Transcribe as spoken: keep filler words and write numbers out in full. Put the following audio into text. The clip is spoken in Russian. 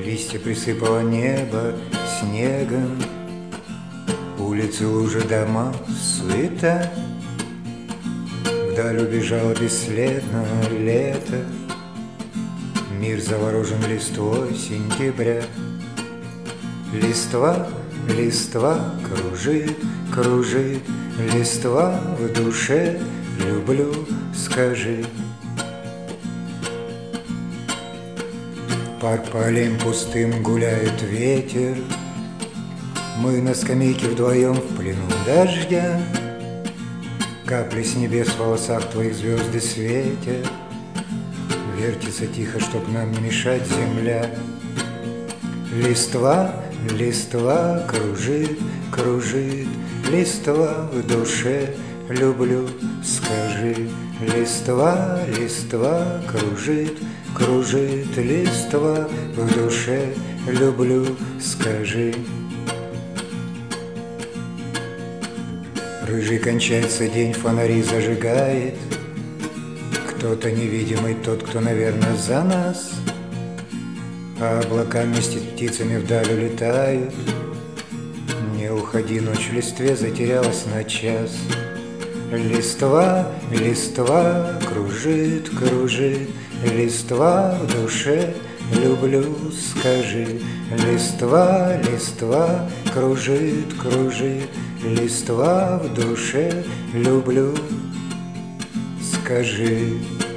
Листья присыпало небо снегом, улицы, лужи, дома, суета. Вдаль убежало бесследно лето, мир заворожен листвой сентября. Листва, листва кружит, кружит, листва в душе, люблю, скажи. Парк по аллеям пустым гуляет ветер, мы на скамейке вдвоем в плену дождя. Капли с небес в волосах твоих звезды светят, вертится тихо, чтоб нам не мешать земля. Листва, листва кружит, кружит, листва в душе, люблю, скажи. Листва, листва кружит, кружит, листва в душе, люблю, скажи. Рыжий кончается день, фонари зажигает, кто-то невидимый, тот, кто, наверное, за нас. А облака вместе с птицами вдаль улетают. Не уходи, ночь в листве затерялась на час. Листва, листва кружит, кружит, листва в душе, люблю, скажи. Листва, листва кружит, кружит, листва в душе, люблю, скажи.